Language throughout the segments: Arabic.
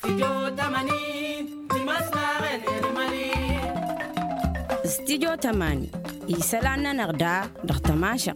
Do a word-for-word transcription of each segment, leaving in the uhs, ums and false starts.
استديو تماني يسالنا نغدا دختماشق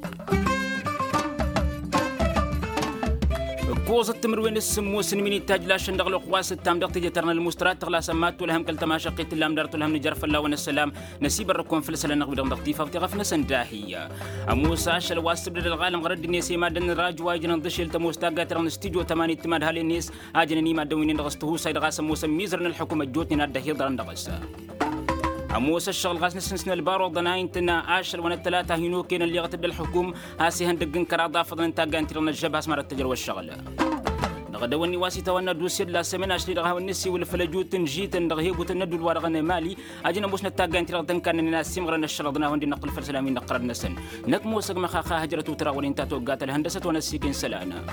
كوز التمروين السمو سنميني تاج لا شندغ القواس التام دقتي جترنا المسترات تغلا سمات ولهم كل تماشقيت اللام دارت لهم نجرف الله والسلام نسيب الركون في السلام نغبي دم دقتي فغتغف نسن داهيه موسى شل واسب للغالم غرد الناس ما دن راج واجن دشيل تموستا ترن استديو ثمانية تماد هالي الناس اجنني ما دوين دغسته سيد غاسم موسى ميزرن الحكومه جوتني ناد هيدرن دغسا أموس الشغل غاس نسنسن البارو ضناين تنا عشر وانا الثلاثة هينو كين اللي غتبدا الحكوم هاسي هندقن كراضا فضل تاقا انترنا الجبهة اسمار التجر والشغل نغدوني واسي تونا دوسير لا سمنا اشري رغا ونسي والفلجوت تنجيت نغهيب وتندو الورغن مالي اجينا بوسنا تاقا انترنا كان الناس سمغرنا الشرطنا وندي نقل فرسلامي نقرر نسن نكمو سقم خاخا هجرة ترى ولينتاتو قاتل هندسة ونسيكين سلانا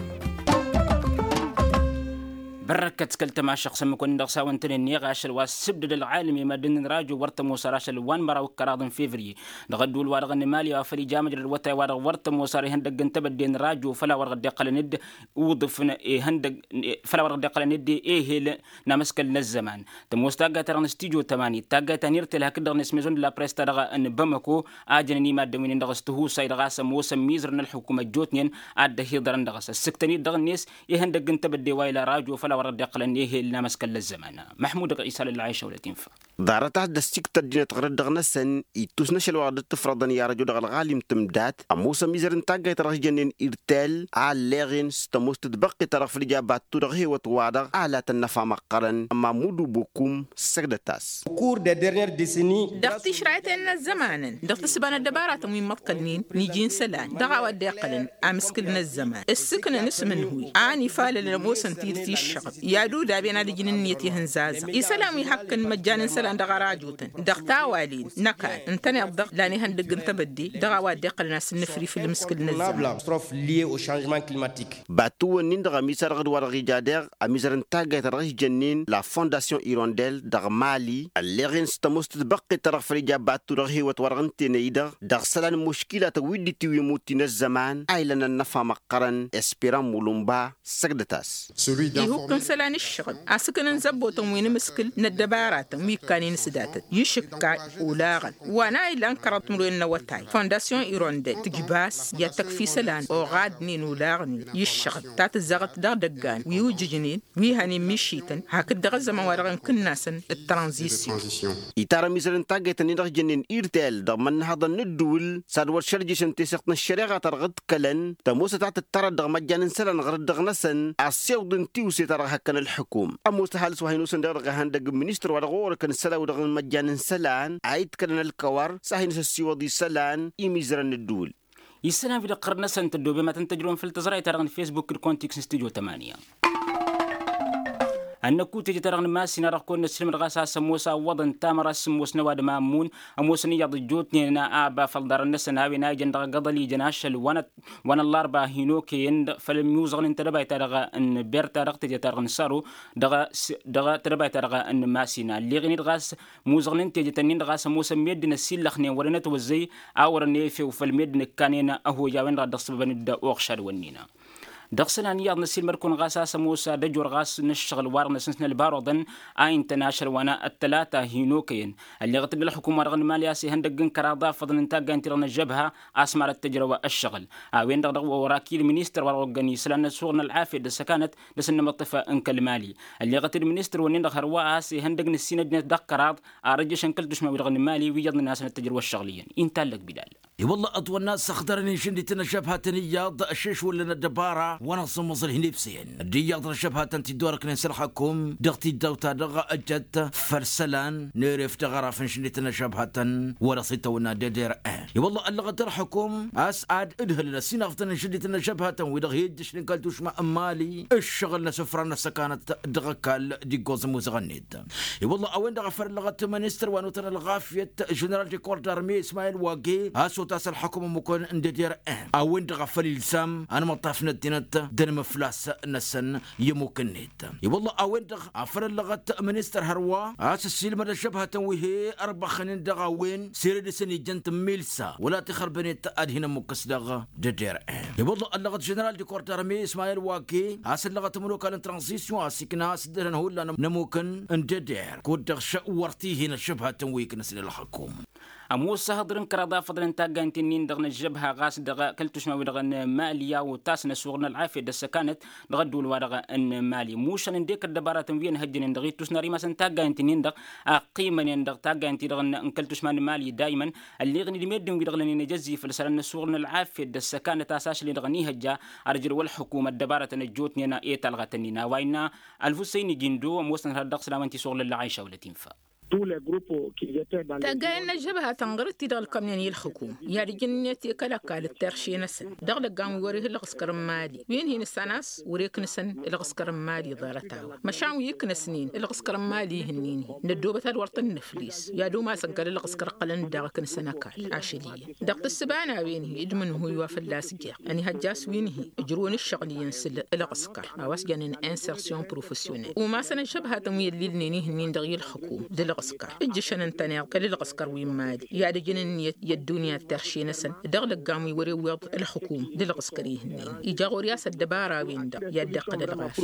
بركت كلت مع شخص مكون دغسا وانتن النيغاش الواسبد العالمي ما دن راجو ورت موسراش الوان مرا وكراض فيفري دغدو الوارغ مالي وفري جامج الوتا وارغ ورت موسار هندق انتبدين راجو فلا ورغ دقل ند وضف هندق فلا ورغ دقل ند ايه نامسكل الزمان تموستاغا ترن استيجو ثمانية تاغا تنيرت لها كدر نسميزون لا بريستا دغا ان بمكو اجنني ما دمين دغستو سايد غاس موسى ميزرن الحكومه جوتنين اد هيدرن دغس السكتني دغنيس يهندق انتبدي وايلا راجو فلا ورد يقلن إيه لنا مسكن الزمان محمود عيسى للعيشة ولا تنفع دارتها دستيك تدين تغرد دغنسن يتوس نشل وعد تفرضن يا رجل دغ الغالم تمدات موسى ميزرن تاغا ترى جنين ارتال على ستموس تبقي طرف الإجابات ترغي وتوادر على تنفع مقرن مامودو بوكم سكدتاس كور دي ديرنيير ديسيني دغتي شرعتنا الزمان دغتي سبان الدبارات وين متقلين نيجين سلان دغا ودي قلن امسكلنا الزمان السكن نسمن هوي اني فال لموسى تيرتي الشغل يا دودا بينا دي جننيتي هنزاز يسلامي حق مجان سلان دغا راجوتن دغتا والين نكا انتني الضغ لاني هندق انتبدي دغا ودي قلنا سنفري في المسكلنا الزمان ستروف لي او شانجمان كليماتيك باتو نندغا ميسر غد ورغي جادر اميزرن تاغا ترغي جنين لا فونداسيون ايرونديل دغ مالي الليغين ستموست تبقي طرف الإجابات ترغي وتورغن تنيدر دغ سلان مشكلة تويدي تيوي موتين الزمان ايلنا النفا مقرن اسبيران مولومبا سكدتاس يهوكن سلان الشغل اسكن نزبو تموين مسكل ندبارات ميكانين سداتت يشكا ولاغن وانا الا انكرت مروين نوتاي فونداسيون ايروندي تجباس يا تكفي سلان او غادني نولاغني يشغل تات الزغت دغ دغان ويوججنين ويهاني ميشيتن هاك دغ زمان ورغن كناسن الترانزيسيون يتارا ميزرن تاغيت ندغ جنين ايرتال دغ من هذا الندول سادور شرجيشن تيسقن الشريعه ترغد كلن تموس تاعت الترى دغ مجان سلان غرد دغ نسن اسيودن تيوسي ترى هكن الحكوم أموس حالس وهي نوسن دغ هندق منستر ودغور كن سلا ودغ مجان سلان عيد كن الكوار ساهين سيودي سلان يميزرن الدول يسنا في قرن سنه الدوبه ما تنتجرون في التزراي ترى فيسبوك الكونتكس استوديو ثمانية أنكو تجي ترى ما سينا ركون نسلم رغاسا سموسا وضن تامر سموس نواد مامون أموسني يض جوتني نا أبا فالدار الناس ناوي ناجن رغ قضلي جناشل وانا وانا الأربعة هينوكي يند فالميوزغن انت رباي ترغى أن بيرتا رغ تجي ترغ نسارو دغا دغا ترباي ترغى أن ما سينا اللي غني رغاس موزغن انت جي تنين رغاس موسى ميدنا سيلخني ورنت وزي أورني في وفالميدنا كانينا أهو جاوين رغ دقصبن الدا أوغشار ونينا دغسنا نياض نسيل مركون غاسا سموسا دجور غاس نشغل وارنا سنسنا البارودن اين تناشر وانا الثلاثه هينوكين اللي غتب الحكومه رغن مالياسي هندقن كراضا فضل انتاج انترنا الجبهه اسمر التجربه الشغل وين دغ وراكي المينستر ورغني سلان سورنا العافيه دسكانت دسن مطفى انك المالي اللي غتب المينستر ونين دغ رواسي هندقن السين دق كراض ارجي شنكل دشما رغن مالي ويض الناس التجربه الشغليه انت لك بدال اي والله اطول الناس اخضرني شندي تنشبها تنياض الشيش ولا الدباره وانا صمص الهنيفسين دياض نشبها تنتي دورك نسرحكم دغتي دوتا دغ اجت فرسلان نيرف تغرف شندي تنشبها ولا صيتونا دير ان اي والله اللي غترحكم اسعد ادهل لسين افتن شندي تنشبها ودغ يدش نقلتوش ما امالي الشغل نسفرنا سكانت دغكال ديغوز موزغنيد اي والله اوين دغ فر لغت مينستر ونوتر الغافيه جنرال دي كوردر مي اسماعيل واقي اسو تاس الحكومه مكون اندير ان اوين دغ فر السام انا مطافنا الدينات الشركة دن مفلاس نسن يمكنيت والله أوين دغ عفر اللغة منستر هروا أساسيل من الشبهة تنويه أربع خنين دغا وين سيرد سني جنت ميلسا ولا تخربني تأدهنا مكس دغا ددير والله اللغة جنرال دي كورتارمي إسماعيل واكي أس اللغة ملوك الترانزيسيون أسيكنا سدرن هو لنا نموكن نددير كود دغ شورتي هنا الشبهة تنويه كنسل الحكومة أموس هضرن كردا فضلن تاجان تنين دغن الجبهة غاس دغ كلتوش ما ودغن ماليا وتاسنا سوغنا العافية دس كانت دغدول ورغ ان مالي موشن نديك الدبارة تنفين هجن دغي توسنا ريما سن تاجان تنين دغ قيمة ندغ تاجان تدغن ان كلتوش ما مالي دائما اللي غني دمدن ودغن نجزي فلسلنا سوغنا العافية دس كانت اساس اللي دغني هجا ارجل والحكومة الدبارة نجوتني انا ايه تلغتنينا وينا الفوسين جندو موسن هدق سلامتي سوغل العيشة ولا تنفع تاجانا جبهة تنغرتي دغل كمياني الحكومة يا رجنيتي كلا كال الترشي نسن دغل قام وريه الغسكر مالي وين هي السناس وريك نسن الغسكر مالي ضارتاو مشاو يكن سنين الغسكر مالي هنيني ندوبة الورطن نفليس يا دو ما سنقل الغسكر قلن دغ كن سنة كال عشلية دغت السبانة وين هي ادمن هو يوافى اللاسجير اني هجاس وين هي اجرون الشغل ينسل الغسكر اواس جانين انسرسيون بروفيسيونيل وما سنة شبهة تمويل للنيني هنين دغي الحكومة الغسكر الجشن انتناق كل الغسكر وين مالي يا رجن الدنيا ترشي نسن دغل قامي وري ويض الحكومة للغسكري هنين يجاغو رياس الدبارة وين دا يدق الغافي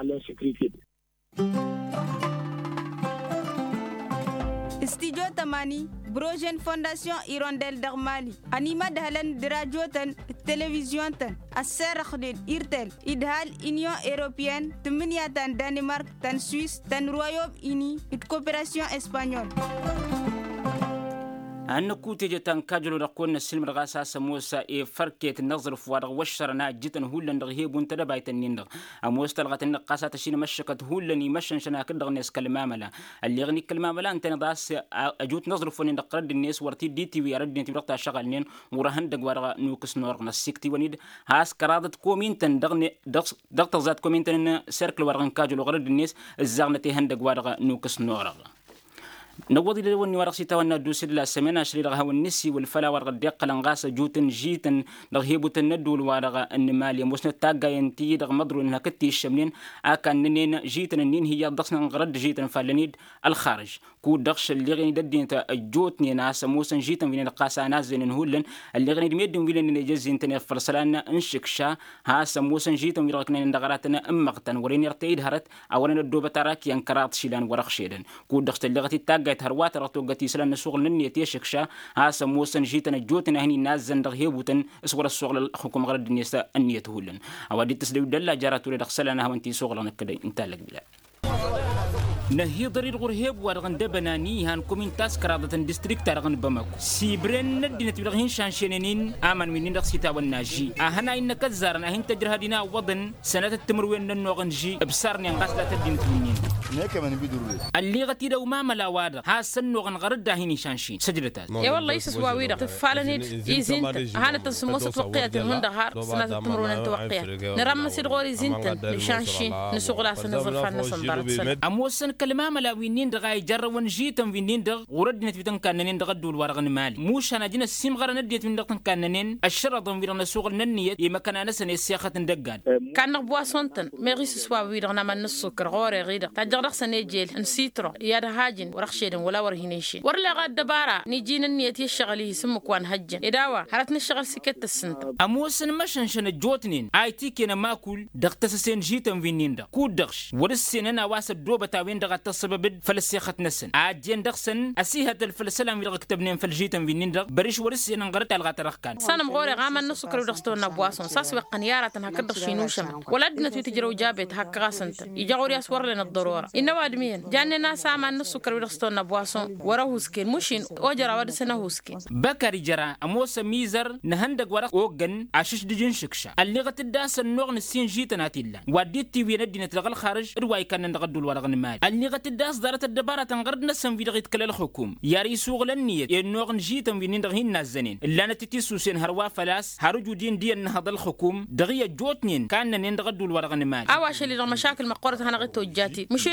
استيجو تماني بروجين فونداسيون إيرونديل دغمالي أنيما دهلن دراجوتن التلفزيون تن السر خدين إيرتل إدهال إنيون إيروبيان تمنيا تن دنمارك تن سويس تن رويوم إني إتكوبراسيون إسبانيول أن كوتي جتان كاجلو رقون السلم رغاسا سموسا إيه فركيت النظر فوارغ وشرنا جتن هولن رغيب وانتدى بايت النيندغ أموس تلغت النقاسة تشين مشكت هولن يمشن شنا كدغ ناس كلماملا اللي غني كلماملا انت نضاس أجوت نظر فونين دقرد الناس ورتي دي تي وي ردني تبرقتا شغل نين ورهن دق ورغ نوكس نورغ نسيكتي ونيد هاس كرادت كومينتن دغني دغ ذات كومينتن سيركل ورغن كاجلو غرد الناس الزغنتي هندق ورغ نوكس نورغ نوضي لوني ورقسي تونا دوسد لا سمينا شري رغها والنسي والفلا ورغ الدق لنغاس جوتن جيتن رغيبو تندو الورغ ان مالي موسنا تاغا ينتي رغ مضرو انها كتي الشملين اكان نين جيتن نين هي ضخنا نغرد جيتن فلنيد الخارج كو دخش اللي غني ددين تا جوتني ناس موسن جيتن بين القاسا ناس زين هولن اللي غني دميدن ويلن نجزين تن فرسلان انشكشا ها سموسن جيتن يرغنا ندغراتنا امقتن ورين يرتيد هرت اورن الدوبه تراك ينكرات شيلان ورخ شيدن كو دخش اللي غتي تاغا هروات رتو قتي سلان الشغل نني تيشكشا ها سموسن جيتن جوتنا هني ناس زندغ هيبوتن اسور الشغل الحكومه غرد الناس انيه هولن اودي تسديو دلا جاراتو دخسلنا وانتي شغلنا كده انت لك بلا نهي ضرير غرهب ورغن دبناني هان كومين تاس كرادة ديستريكت رغن بمكو سيبرن ندينا تبرغين شانشينين آمن من نقص تاو الناجي أهنا إن كزارنا هين تجرها دينا وضن سنة التمروين ننوغن جي بسارني انقاس لا تدين تمنين اللي غتي لو ما ملا وادا ها سنوغن غرد هيني شانشين سجلتات يا والله يسس واويدا تفالني يزنت هانا تنسموس توقيت هون دهار سنة التمرون توقيت نرمى سير غوري زنت لشانشين نسوق سنة ظرفان نصندرت سنة أموسن كلمة ملا وينين دغاي جرون جيتم وينين دغ وردنا تبتن كاننين دغدول ورغن مالي موش انا جينا السيم غرا نديت من دغتن كاننين الشرط ويرنا سوق النيه يما كان انا سنه سياخه دغان كان بواسونتن ميغيس سوا ويرنا من السكر غوري غيدا تجرخ سنه جيل نسيترو يا هاجن ورخشيدن ولا ورهينيشي ورلا غاد دبارا نيجينا النيه يشغلي سمك وان هجن اداوا هرت نشغل سكت السنت اموسن مشنشن جوتنين اي تي كنا ماكل دغتسسين جيتم وينين دغ كودخش ورسيننا واس دوبتا وين السبب فلسيخة نسن عادين دخسن أسيها الفلسلام يلغى كتبنين فلجيتم بينين بريش ورسي نغرت على غاتر رخكان سنم غوري غاما نسكر ودخستونا بواسون ساس وقنيارة هكذا شينوشم ولدنا تجرو جابت هك غاسنت يجاوري أسور لنا الضرورة إنه وادمين جاننا ساما نسكر ودخستونا بواسون ورا هوسكين مشين أجرا ودسنا هوسكين بكاري جرا أموس ميزر نهندق ورق أوجن عشش دجن شكشا اللي غتداس النوع نسين جيتنا تيلا وديت تي ويندي نتلغى الخارج رواي كان نغدو الورق المال اللي غتداس دارت الدبارة تنغرد نسم في دغيت كل الحكوم ياري سوق للنية النوع نجيتم بينين دغين نازنين اللي أنا تتيسوسين هروا فلاس هرجو دين دي النهضة الحكوم دغية جوتنين كان نندغدو الورق المال أواش اللي مشاكل مقارة هنا غيتو جاتي مشين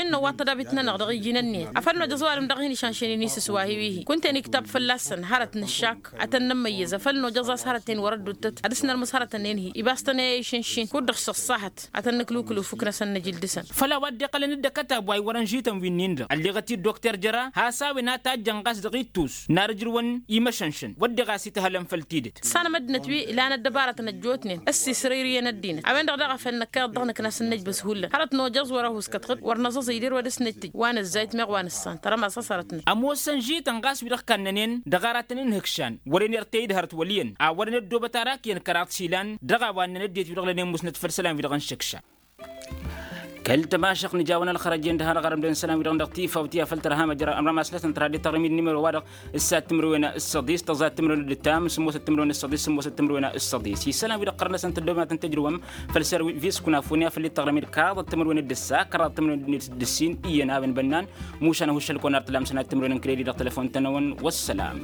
إنه وطدا بيتنا نغدغي جنني أفرنا جزوار مدغيني شانشيني نيس سواهيويه كنت أني كتاب فلسن هارت نشاك أتنم ميزة فلنو جزاس هارتين ورد التت أدسنا المسهرة نينهي إباستنا شنشين كودخ صصاحت أتنكلو كلو فكرة سن جلدسن فلا ودي قال ندى كتاب واي ورنجيتم في النيندر اللي غتي الدكتور جرا هاساوي ناتا جنقاس دغيتوس نارجرون إيمشنشن ودي غاسي تهلم فلتيدت سنة مدنة بي لانا الدبارة نجوتني السي سريرية ندينة أبين دغدغة فنكاد ضغنك ناس النج بسهولة هارت نو جز وراه سكتغد ورنزز يدير ودس نتج وانا الزيت مغ وانا السان ترى ما صصرتني أموسن جيت انقاس بدخ كننين دغاراتنين هكشان ورين يرتيد هرت ولين ا ورين الدوبة تاراك ين كرات سيلان دغا وانا نديت بدغلين مسند فرسلان بدغن شكشا كل تماشق نجاونا الخرجين دهار غرم دين سلام بدغن دقتيفة وتيا فلترها مجرى أمر ما سلسن ترادي ترميد نمر وارق السات تمروين الصديس تزاد تمرون التام سموس التمرون الصديس سموس التمرون الصديس يسلام بدغ قرن سنت الدوما تنتجروم فلسر فيس كنا فونيا فلي ترميد كارد التمرون الدسا كارد التمرون الدسين إينا بن بنان موش أنا وش الكونار تلام سنة التمرون كريدي دغ تلفون تنون والسلام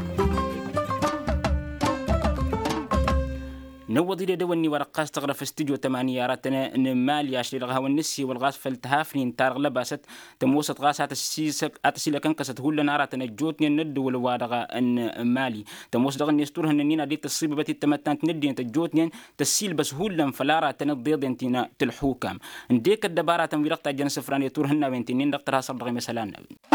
نوضي دواني ورقاس تغرف استديو تمانية راتنا نمال ياشلي لغها والنسي والغاس فالتهافنين تارغ لباست تموسط غاس اتسيسك اتسيلا كنكست هول ناراتنا جوتني ند والوادغا ان مالي تموسط غن يستورها نينا دي تصيب بتي تمتان تندين تجوتني تسيل بس هول فلارا تنضيض انتنا تلحوكام نديك الدبارة تنويرقتا جنس فراني تورهنا بنتين دكتورها صدغي مثلا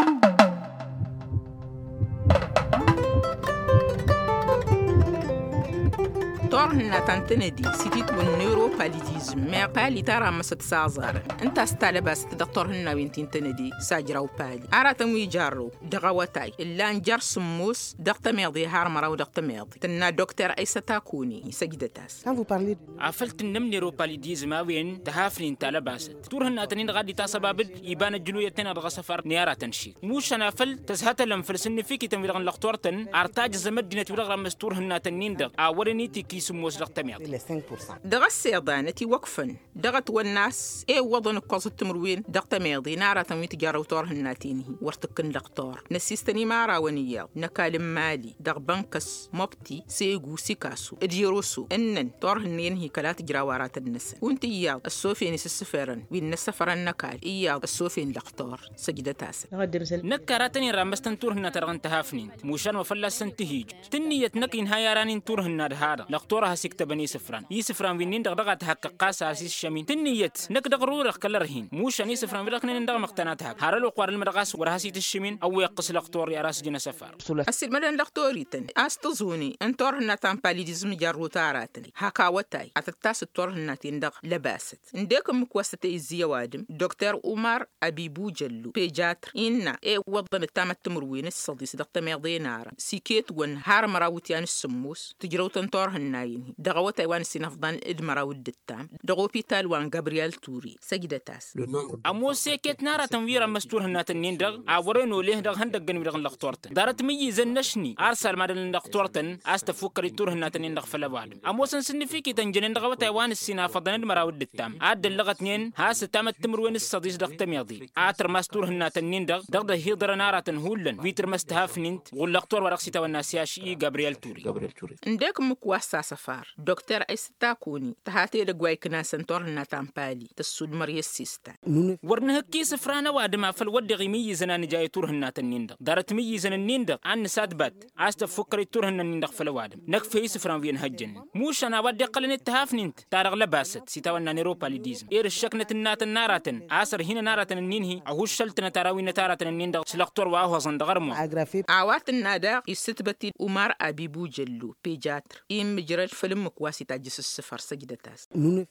طورنا تنتندي سيتيت والنيوروباليتيزم ما قالي ترى ما ستسازار انت استلبس دكتور هنا بنتين تندي ساجراو بالي اراتم يجارو دغوتاي الا نجر سموس دقت ميضي هار مراو دقت ميضي تنا دكتور ايسا تاكوني سجدتاس عفلت النم نيوروباليتيزم وين تهافنين تلبس تور هنا تنين غادي تاسباب يبان الجلويه تنا دغ سفر نيارا تنشي موش انا فل تزهت لم فلسن فيكي تنويرغن لقطورتن ارتاج زمدنا تورغ مستور هنا تنين دغ اورني تي سموس لقتميض دغ السيضانتي وقفن دغت والناس اي وضن قوس التمروين دقتميضي نارا تموي تجارو طور هناتينه ورتكن لقطور نسيستني مارا ونياو نكالم مالي دغ بنكس مبتي سيغو سيكاسو اديروسو انن طور هنينهي كلات جراوارات النس وانت اياو السوفين السفرن وين السفرن نكال اياو السوفين لقطور سجدتاس نكاراتني رامستن تور هنا ترغن تهافنين موشان وفلسن تهيج تنيت نكين هايرانين تور هنا هذا لقطورها سكت بني سفران يسفران وينين دغدغه تحقق قاس اساس الشمين تنيت نقدر رورخ كلرهين موش اني سفران ولكن ندغ مقتناتها هارلو قوار المدغاس ورهاسيت الشمين او يقص لقطور يا راس جنا سفر اسيل مدن لقطوريتن استزوني انتور نتان باليدزم جارو تاراتني هكاوتاي اتتاس تور نتين دغ لباست نديكم كوستي زيوادم دكتور عمر ابيبو جلو بيجاتر ان اي وضن التام تمروين الصديس دغ تميضي نار سيكيت ون هار مراوتيان السموس تجرو تنتور هنايني دغو تايوان سينفضان ادمرا ودتام دغو بيتال وان غابرييل توري سجدتاس امو سيكيت نارا تنويرا مستور هنا تنين دغ اورينو ليه دغ هندق غن دغ لقطورتن دارت ميز نشني ارسل مادن لقطورتن استفكر تور هنا تنين دغ فلواد امو سن سنفيكي تنجن دغو تايوان السينفضان ادمرا ودتام اد لغتنين هاس تام تمروين الصديس دغ تميضي اتر مستور هنا تنين دغ دغ هيدر نارا تنهولن فيتر مستهافنينت واللقطور ورقسيتا والناسياشي غابرييل توري غابرييل توري نديكم كواسا سفار دكتور ايستاكوني تهاتي دغواي كنا سنتور ناتام بالي تسود مريس سيستا ورنه كي سفرانا وادما فالود غيمي زنان جاي تورهنا تنيندق دارت مي زنان نيندق عن سادبات است فكري تورهنا نيندق فالوادم نكفي سفران وين هجن موش انا ودي قلن التهافنينت تارغ لباست سيتاونا نيروباليديزم اير الشكنه النات الناراتن عصر هنا ناراتن النينهي او شلتنا تراوي نتاراتن النيندق سلقطور واهو صندغرمو عوات النادا يستبتي عمر ابيبو جلو بيجاتر ام مجرد فيلم كواسي تاجس السفر سجدتاس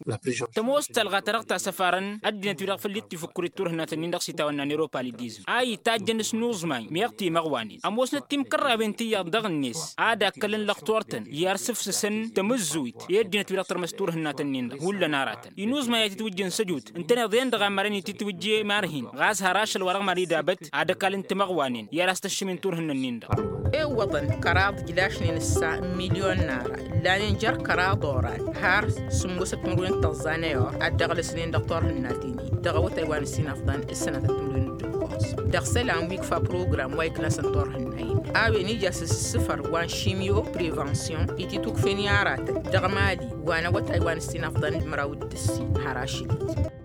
تموس تلغى ترغتا سفارن ادنا تيرغ فليتي فكري تورهنا تنين دق سيتاونا نيروباليديزم اي تاجن سنوز ماي ميقتي مغواني اموسنا تيم كرا بنتي يضغ الناس عادا كلن لقطورتن يارسف سن تمزويت يدنا تيرغ ترمستورهنا تنين ولا ناراتن ينوز ما يتوجن سجود انتنا ذين دغ مرني تتوجي مارهين غاز هراش الورق مري دابت عادا كلن تمغوانين ياراستشمين تورهنا نين اي وطن كراض جلاشنين الساعة مليون نارا لا ينجر كراض دوران هار سموسة تمرين تنزانيور الدغل سنين دكتور هناتيني دغو تايوان السين أفضان السنة تمرين دكوز دغسل عن ويكفا بروغرام واي كلاس انتور هناين آوي نيجاس السفر وان شيميو بريفانسيون إتي توك فينيارات دغمالي وانا وتايوان السين أفضان مراود السين هراشي